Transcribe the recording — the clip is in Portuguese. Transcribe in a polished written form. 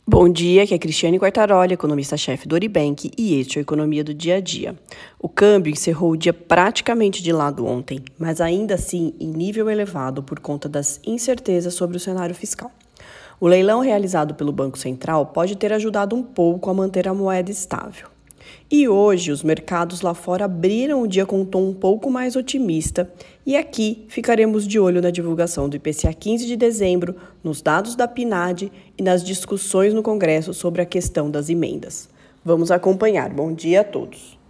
Bom dia, aqui é Cristiane Quartaroli, economista-chefe do Oribank, e este é o Economia do Dia a Dia. O câmbio encerrou o dia praticamente de lado ontem, mas ainda assim em nível elevado por conta das incertezas sobre o cenário fiscal. O leilão realizado pelo Banco Central pode ter ajudado um pouco a manter a moeda estável. E hoje os mercados lá fora abriram o dia com um tom um pouco mais otimista e aqui ficaremos de olho na divulgação do IPCA 15 de dezembro, nos dados da PNAD e nas discussões no Congresso sobre a questão das emendas. Vamos acompanhar. Bom dia a todos.